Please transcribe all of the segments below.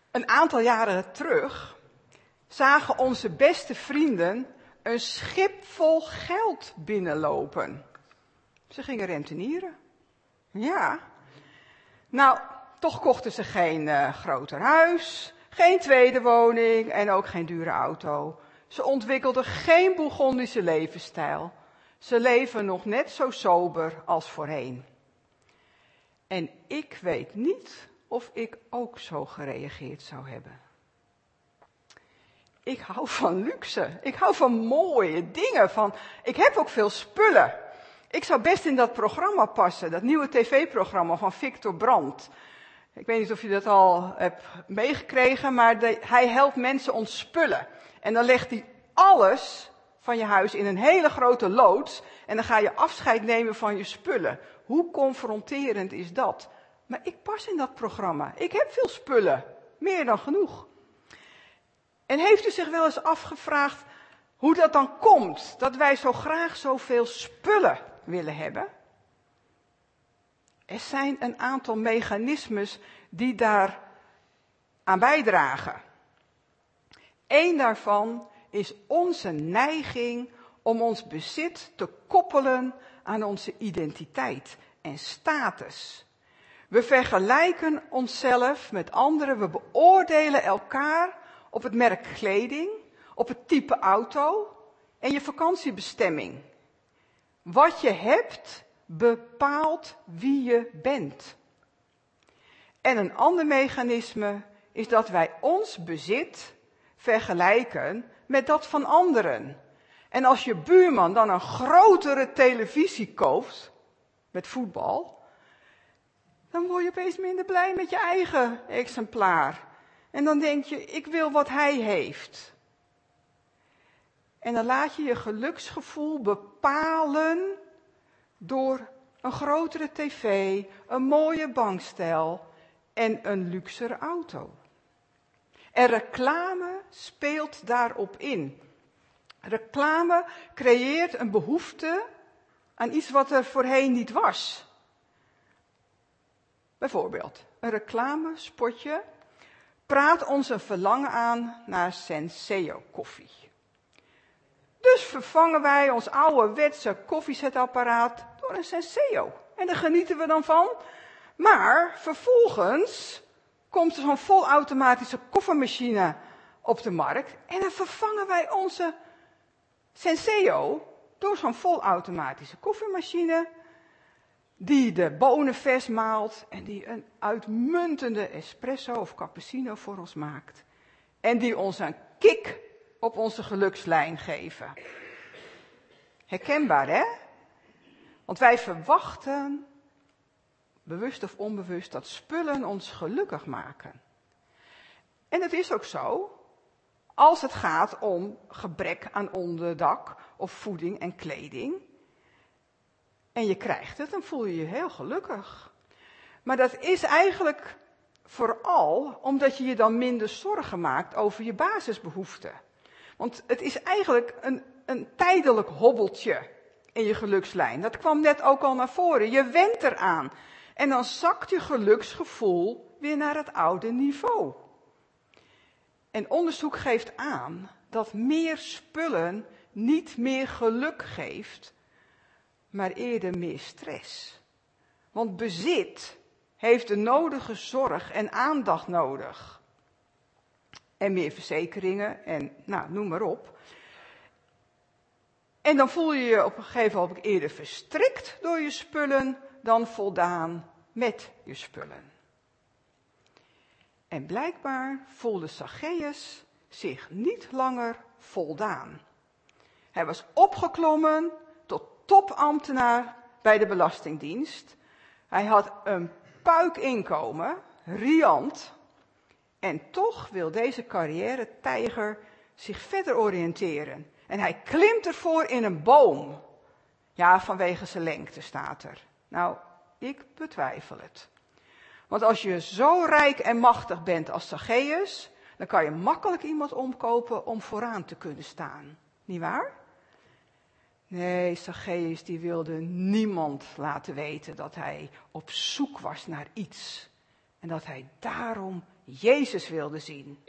Een aantal jaren terug zagen onze beste vrienden een schip vol geld binnenlopen. Ze gingen rentenieren. Ja. Nou, toch kochten ze geen groter huis, geen tweede woning en ook geen dure auto. Ze ontwikkelden geen Bourgondische levensstijl. Ze leven nog net zo sober als voorheen. En ik weet niet of ik ook zo gereageerd zou hebben. Ik hou van luxe. Ik hou van mooie dingen. Ik heb ook veel spullen. Ik zou best in dat programma passen. Dat nieuwe tv-programma van Victor Brandt. Ik weet niet of je dat al hebt meegekregen. Maar hij helpt mensen ontspullen. En dan legt hij alles van je huis in een hele grote loods. En dan ga je afscheid nemen van je spullen. Hoe confronterend is dat? Maar ik pas in dat programma. Ik heb veel spullen. Meer dan genoeg. En heeft u zich wel eens afgevraagd hoe dat dan komt, dat wij zo graag zoveel spullen willen hebben? Er zijn een aantal mechanismes die daar aan bijdragen. Eén daarvan is onze neiging om ons bezit te koppelen aan onze identiteit en status. We vergelijken onszelf met anderen, we beoordelen elkaar op het merk kleding, op het type auto en je vakantiebestemming. Wat je hebt bepaalt wie je bent. En een ander mechanisme is dat wij ons bezit vergelijken met dat van anderen. En als je buurman dan een grotere televisie koopt met voetbal, dan word je opeens minder blij met je eigen exemplaar. En dan denk je, ik wil wat hij heeft. En dan laat je je geluksgevoel bepalen door een grotere tv, een mooie bankstel en een luxere auto. En reclame speelt daarop in. Reclame creëert een behoefte aan iets wat er voorheen niet was. Bijvoorbeeld, een reclamespotje praat ons een verlangen aan naar Senseo koffie. Dus vervangen wij ons ouderwetse koffiezetapparaat door een Senseo. En daar genieten we dan van. Maar vervolgens komt er zo'n volautomatische koffiemachine op de markt. En dan vervangen wij onze Senseo door zo'n volautomatische koffiemachine die de bonen vers maalt en die een uitmuntende espresso of cappuccino voor ons maakt. En die ons een kick op onze gelukslijn geven. Herkenbaar, hè? Want wij verwachten, bewust of onbewust, dat spullen ons gelukkig maken. En het is ook zo, als het gaat om gebrek aan onderdak of voeding en kleding. En je krijgt het, dan voel je je heel gelukkig. Maar dat is eigenlijk vooral omdat je je dan minder zorgen maakt over je basisbehoeften. Want het is eigenlijk een tijdelijk hobbeltje in je gelukslijn. Dat kwam net ook al naar voren. Je went eraan. En dan zakt je geluksgevoel weer naar het oude niveau. En onderzoek geeft aan dat meer spullen niet meer geluk geeft, maar eerder meer stress. Want bezit heeft de nodige zorg en aandacht nodig. En meer verzekeringen en noem maar op. En dan voel je je op een gegeven moment eerder verstrikt door je spullen dan voldaan met je spullen. En blijkbaar voelde Zacchaeus zich niet langer voldaan. Hij was opgeklommen tot topambtenaar bij de Belastingdienst. Hij had een puikinkomen, riant. En toch wil deze carrière-tijger zich verder oriënteren. En hij klimt ervoor in een boom. Ja, vanwege zijn lengte staat er. Nou, ik betwijfel het. Want als je zo rijk en machtig bent als Zacchaeus, dan kan je makkelijk iemand omkopen om vooraan te kunnen staan. Niet waar? Nee, Zacchaeus die wilde niemand laten weten dat hij op zoek was naar iets. En dat hij daarom Jezus wilde zien.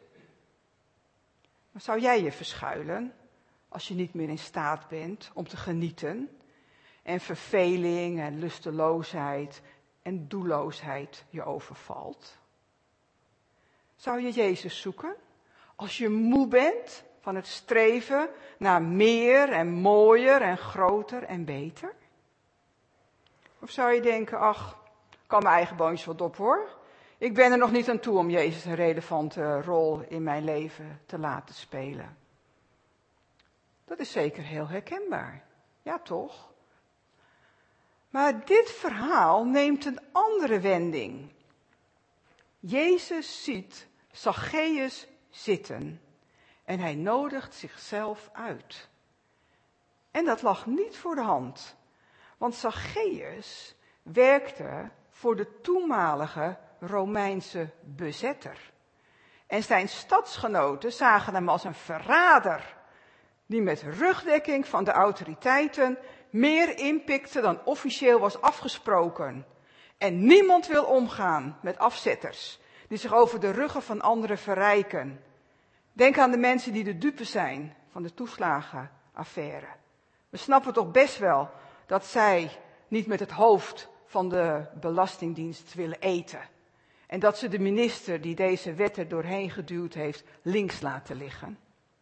Maar zou jij je verschuilen als je niet meer in staat bent om te genieten en verveling en lusteloosheid en doelloosheid je overvalt? Zou je Jezus zoeken als je moe bent van het streven naar meer en mooier en groter en beter? Of zou je denken, ach, kan mijn eigen boontjes wat op hoor. Ik ben er nog niet aan toe om Jezus een relevante rol in mijn leven te laten spelen. Dat is zeker heel herkenbaar. Ja, toch? Maar dit verhaal neemt een andere wending. Jezus ziet Zacchaeus zitten en hij nodigt zichzelf uit. En dat lag niet voor de hand, want Zacchaeus werkte voor de toenmalige Romeinse bezetter. En zijn stadsgenoten zagen hem als een verrader, die met rugdekking van de autoriteiten meer inpikte dan officieel was afgesproken. En niemand wil omgaan met afzetters, die zich over de ruggen van anderen verrijken. Denk aan de mensen die de dupe zijn van de toeslagenaffaire. We snappen toch best wel dat zij niet met het hoofd van de Belastingdienst willen eten. En dat ze de minister die deze wet er doorheen geduwd heeft, links laten liggen.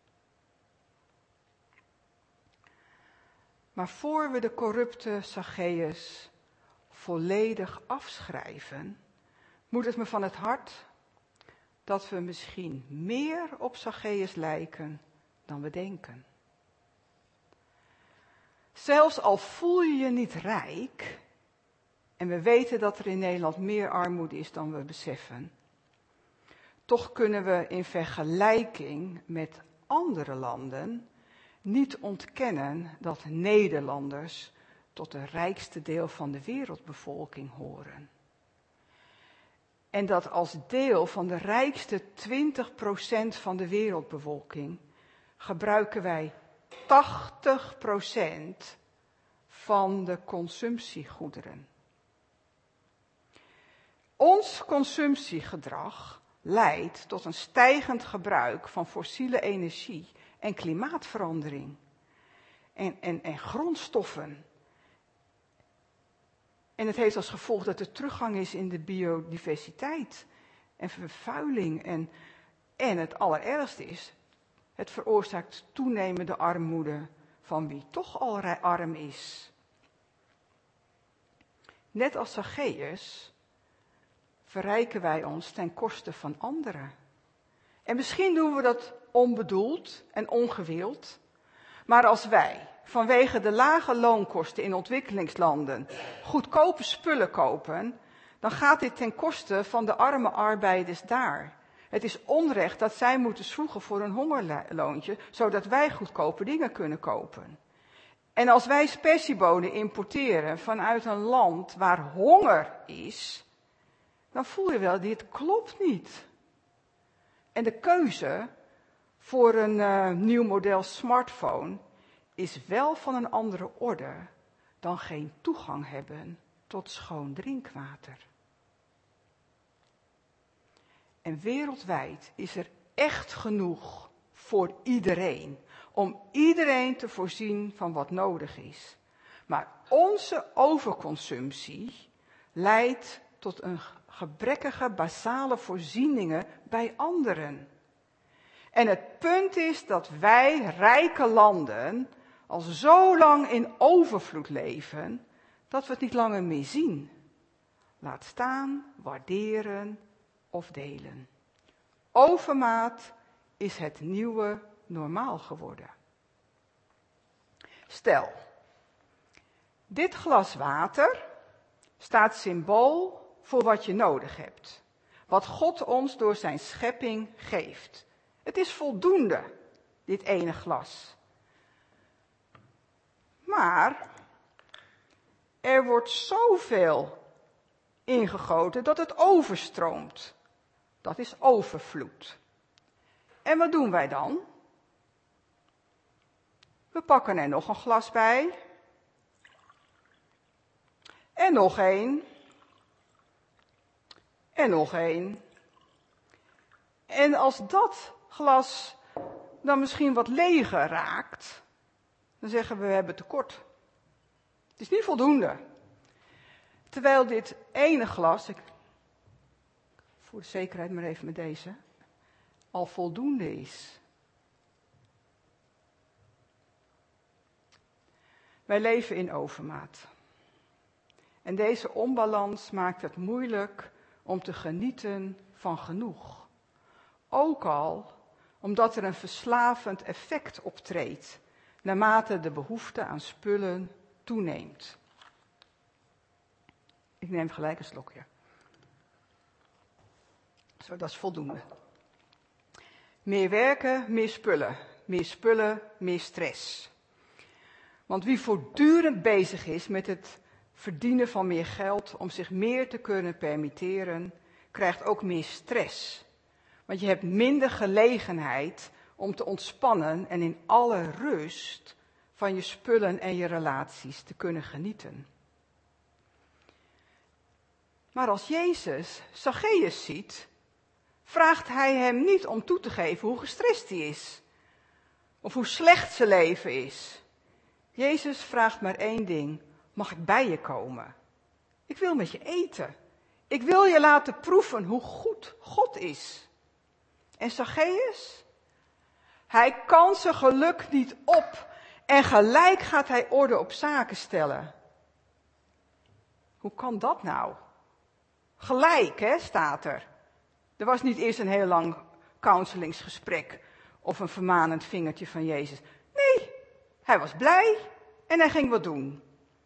Maar voor we de corrupte Zacchaeus volledig afschrijven, moet het me van het hart dat we misschien meer op Zacchaeus lijken dan we denken. Zelfs al voel je je niet rijk, en we weten dat er in Nederland meer armoede is dan we beseffen, toch kunnen we in vergelijking met andere landen niet ontkennen dat Nederlanders tot het rijkste deel van de wereldbevolking horen. En dat als deel van de rijkste 20% van de wereldbevolking gebruiken wij 80% van de consumptiegoederen. Ons consumptiegedrag leidt tot een stijgend gebruik van fossiele energie en klimaatverandering en grondstoffen. En het heeft als gevolg dat er teruggang is in de biodiversiteit en vervuiling. En het allerergste is, het veroorzaakt toenemende armoede van wie toch al arm is. Net als Zacchaeus verrijken wij ons ten koste van anderen. En misschien doen we dat onbedoeld en ongewild. Maar als wij vanwege de lage loonkosten in ontwikkelingslanden goedkope spullen kopen, dan gaat dit ten koste van de arme arbeiders daar. Het is onrecht dat zij moeten zwoegen voor een hongerloontje, zodat wij goedkope dingen kunnen kopen. En als wij spersiebonen importeren vanuit een land waar honger is, dan voel je wel, dit klopt niet. En de keuze voor een nieuw model smartphone is wel van een andere orde dan geen toegang hebben tot schoon drinkwater. En wereldwijd is er echt genoeg voor iedereen, om iedereen te voorzien van wat nodig is. Maar onze overconsumptie leidt tot een gebrekkige basale voorzieningen bij anderen. En het punt is dat wij, rijke landen, al zo lang in overvloed leven, dat we het niet langer meer zien. Laat staan, waarderen of delen. Overmaat is het nieuwe normaal geworden. Stel, dit glas water staat symbool voor wat je nodig hebt. Wat God ons door zijn schepping geeft. Het is voldoende, dit ene glas. Maar er wordt zoveel ingegoten dat het overstroomt. Dat is overvloed. En wat doen wij dan? We pakken er nog een glas bij. En nog één. En nog één. En als dat glas dan misschien wat leger raakt, dan zeggen we hebben tekort. Het is niet voldoende. Terwijl dit ene glas, ik voor de zekerheid maar even met deze, al voldoende is. Wij leven in overmaat. En deze onbalans maakt het moeilijk om te genieten van genoeg. Ook al omdat er een verslavend effect optreedt, naarmate de behoefte aan spullen toeneemt. Ik neem gelijk een slokje. Zo, dat is voldoende. Meer werken, meer spullen. Meer spullen, meer stress. Want wie voortdurend bezig is met het verdienen van meer geld om zich meer te kunnen permitteren, krijgt ook meer stress. Want je hebt minder gelegenheid om te ontspannen en in alle rust van je spullen en je relaties te kunnen genieten. Maar als Jezus Zacchaeus ziet, vraagt hij hem niet om toe te geven hoe gestrest hij is. Of hoe slecht zijn leven is. Jezus vraagt maar één ding. Mag ik bij je komen? Ik wil met je eten. Ik wil je laten proeven hoe goed God is. En Zacchaeus? Hij kan zijn geluk niet op. En gelijk gaat hij orde op zaken stellen. Hoe kan dat nou? Gelijk, staat er. Er was niet eerst een heel lang counselingsgesprek of een vermanend vingertje van Jezus. Nee, hij was blij en hij ging wat doen.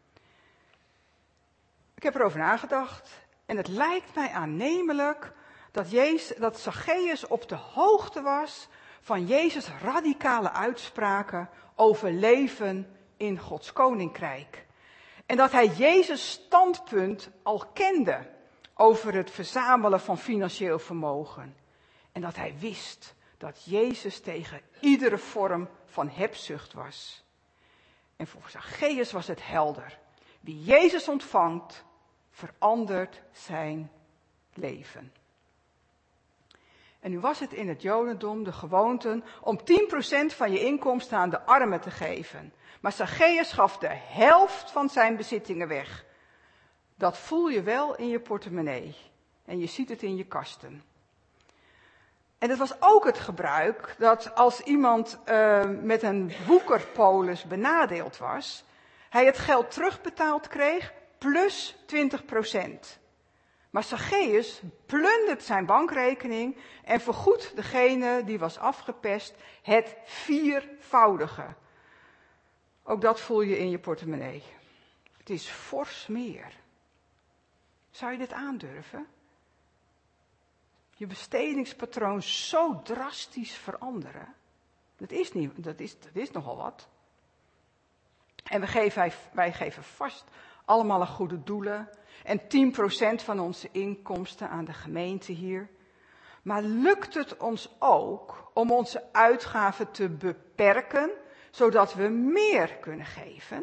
Ik heb erover nagedacht en het lijkt mij aannemelijk dat Zacchaeus op de hoogte was van Jezus' radicale uitspraken over leven in Gods koninkrijk. En dat hij Jezus' standpunt al kende over het verzamelen van financieel vermogen. En dat hij wist dat Jezus tegen iedere vorm van hebzucht was. En voor Zacchaeus was het helder. Wie Jezus ontvangt, verandert zijn leven. En nu was het in het Jodendom de gewoonte om 10% van je inkomsten aan de armen te geven. Maar Zacchaeus gaf de helft van zijn bezittingen weg. Dat voel je wel in je portemonnee. En je ziet het in je kasten. En het was ook het gebruik dat als iemand met een woekerpolis benadeeld was, hij het geld terugbetaald kreeg plus 20%. Maar Zacchaeus plundert zijn bankrekening en vergoedt degene die was afgepest het 4-voudige. Ook dat voel je in je portemonnee. Het is fors meer. Zou je dit aandurven? Je bestedingspatroon zo drastisch veranderen? Dat is nogal wat. En wij geven vast allemaal aan goede doelen. En 10% van onze inkomsten aan de gemeente hier. Maar lukt het ons ook om onze uitgaven te beperken, zodat we meer kunnen geven?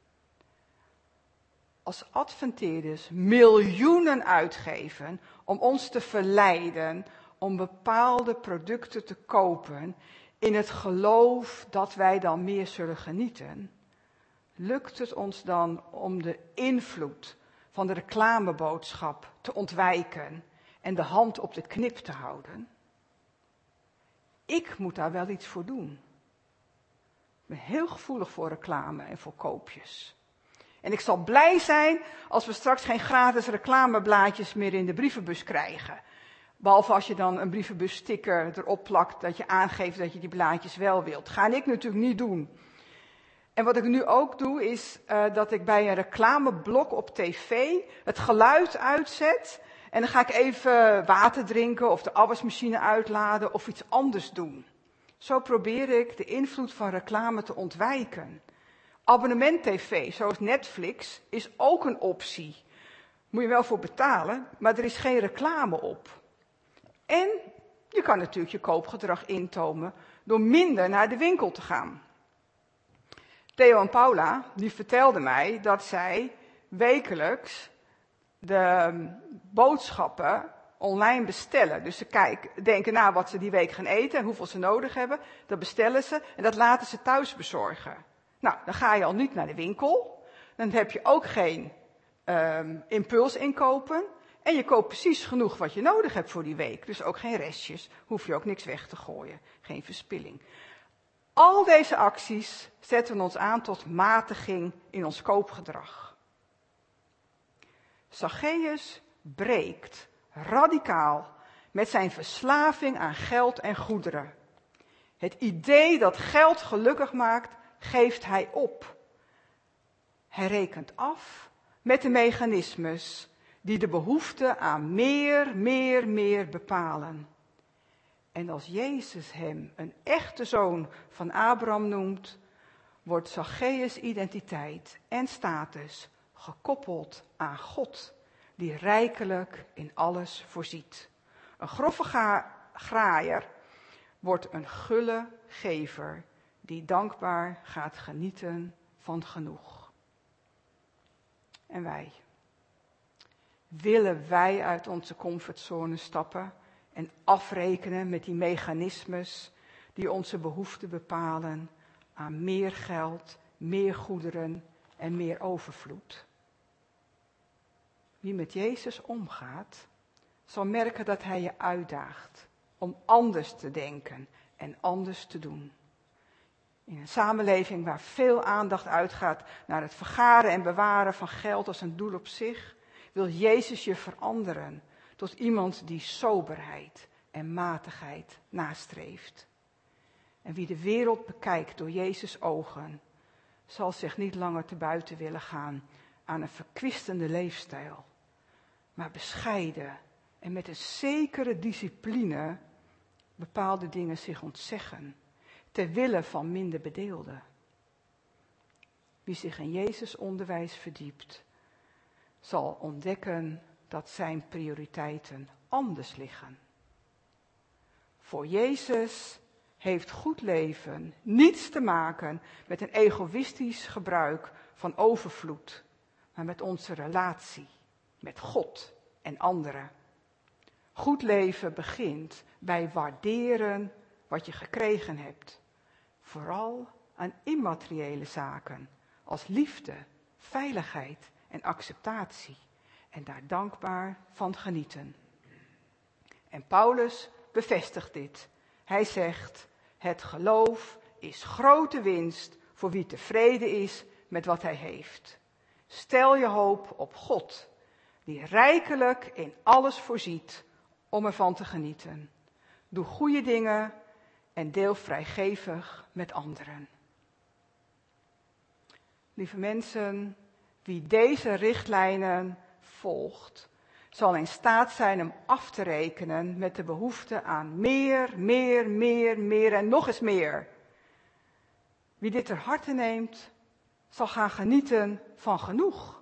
Als adventeerders miljoenen uitgeven om ons te verleiden om bepaalde producten te kopen in het geloof dat wij dan meer zullen genieten, lukt het ons dan om de invloed van de reclameboodschap te ontwijken en de hand op de knip te houden? Ik moet daar wel iets voor doen. Ik ben heel gevoelig voor reclame en voor koopjes. En ik zal blij zijn als we straks geen gratis reclameblaadjes meer in de brievenbus krijgen. Behalve als je dan een brievenbussticker erop plakt dat je aangeeft dat je die blaadjes wel wilt. Ga ik natuurlijk niet doen. En wat ik nu ook doe is dat ik bij een reclameblok op tv het geluid uitzet. En dan ga ik even water drinken of de afwasmachine uitladen of iets anders doen. Zo probeer ik de invloed van reclame te ontwijken. Abonnement tv, zoals Netflix, is ook een optie. Moet je wel voor betalen, maar er is geen reclame op. En je kan natuurlijk je koopgedrag intomen door minder naar de winkel te gaan. Theo en Paula, die vertelden mij dat zij wekelijks de boodschappen online bestellen. Dus ze denken na wat ze die week gaan eten en hoeveel ze nodig hebben. Dat bestellen ze en dat laten ze thuis bezorgen. Nou, dan ga je al niet naar de winkel. Dan heb je ook geen impulsinkopen. En je koopt precies genoeg wat je nodig hebt voor die week. Dus ook geen restjes. Hoef je ook niks weg te gooien. Geen verspilling. Al deze acties zetten ons aan tot matiging in ons koopgedrag. Zacchaeus breekt radicaal met zijn verslaving aan geld en goederen. Het idee dat geld gelukkig maakt, geeft hij op. Hij rekent af met de mechanismes die de behoefte aan meer bepalen. En als Jezus hem een echte zoon van Abraham noemt, wordt Zacchaeus' identiteit en status gekoppeld aan God, die rijkelijk in alles voorziet. Een grove graaier wordt een gulle gever, die dankbaar gaat genieten van genoeg. En wij? Willen wij uit onze comfortzone stappen en afrekenen met die mechanismes die onze behoeften bepalen aan meer geld, meer goederen en meer overvloed? Wie met Jezus omgaat, zal merken dat hij je uitdaagt om anders te denken en anders te doen. In een samenleving waar veel aandacht uitgaat naar het vergaren en bewaren van geld als een doel op zich, wil Jezus je veranderen tot iemand die soberheid en matigheid nastreeft. En wie de wereld bekijkt door Jezus' ogen, zal zich niet langer te buiten willen gaan aan een verkwistende leefstijl, maar bescheiden en met een zekere discipline bepaalde dingen zich ontzeggen, ter wille van minder bedeelden. Wie zich in Jezus' onderwijs verdiept, zal ontdekken dat zijn prioriteiten anders liggen. Voor Jezus heeft goed leven niets te maken met een egoïstisch gebruik van overvloed, maar met onze relatie met God en anderen. Goed leven begint bij waarderen wat je gekregen hebt. Vooral aan immateriële zaken als liefde, veiligheid en acceptatie. En daar dankbaar van genieten. En Paulus bevestigt dit. Hij zegt, het geloof is grote winst voor wie tevreden is met wat hij heeft. Stel je hoop op God, die rijkelijk in alles voorziet om ervan te genieten. Doe goede dingen en deel vrijgevig met anderen. Lieve mensen, wie deze richtlijnen volgt, zal in staat zijn om af te rekenen met de behoefte aan meer en nog eens meer. Wie dit ter harte neemt, zal gaan genieten van genoeg.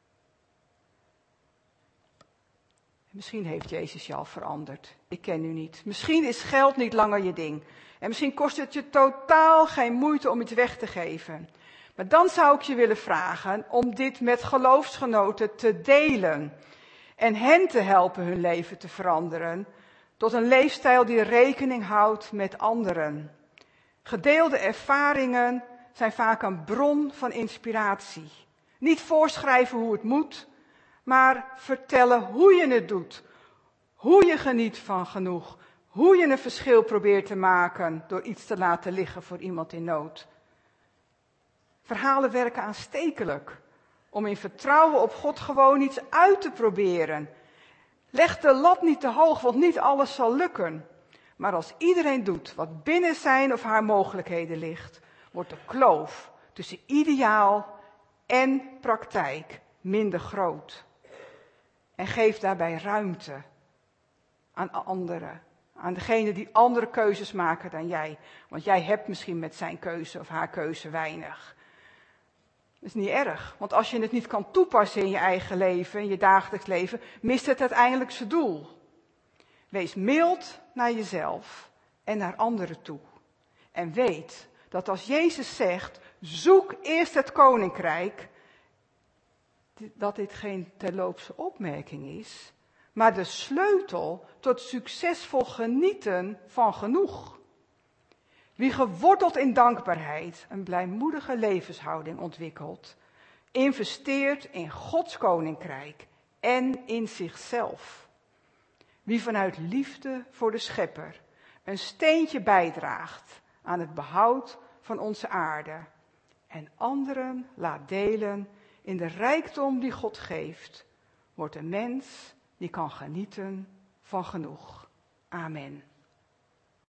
Misschien heeft Jezus je al veranderd. Ik ken u niet. Misschien is geld niet langer je ding. En misschien kost het je totaal geen moeite om iets weg te geven. Maar dan zou ik je willen vragen om dit met geloofsgenoten te delen. En hen te helpen hun leven te veranderen. Tot een leefstijl die rekening houdt met anderen. Gedeelde ervaringen zijn vaak een bron van inspiratie. Niet voorschrijven hoe het moet, maar vertellen hoe je het doet. Hoe je geniet van genoeg. Hoe je een verschil probeert te maken door iets te laten liggen voor iemand in nood. Verhalen werken aanstekelijk. Om in vertrouwen op God gewoon iets uit te proberen. Leg de lat niet te hoog, want niet alles zal lukken. Maar als iedereen doet wat binnen zijn of haar mogelijkheden ligt, wordt de kloof tussen ideaal en praktijk minder groot. En geef daarbij ruimte aan anderen. Aan degene die andere keuzes maken dan jij. Want jij hebt misschien met zijn keuze of haar keuze weinig. Dat is niet erg. Want als je het niet kan toepassen in je eigen leven, in je dagelijks leven, mist het uiteindelijk zijn doel. Wees mild naar jezelf en naar anderen toe. En weet dat als Jezus zegt, zoek eerst het koninkrijk, dat dit geen terloopse opmerking is, maar de sleutel tot succesvol genieten van genoeg. Wie geworteld in dankbaarheid een blijmoedige levenshouding ontwikkelt, investeert in Gods koninkrijk en in zichzelf. Wie vanuit liefde voor de Schepper een steentje bijdraagt aan het behoud van onze aarde en anderen laat delen in de rijkdom die God geeft, wordt een mens die kan genieten van genoeg. Amen.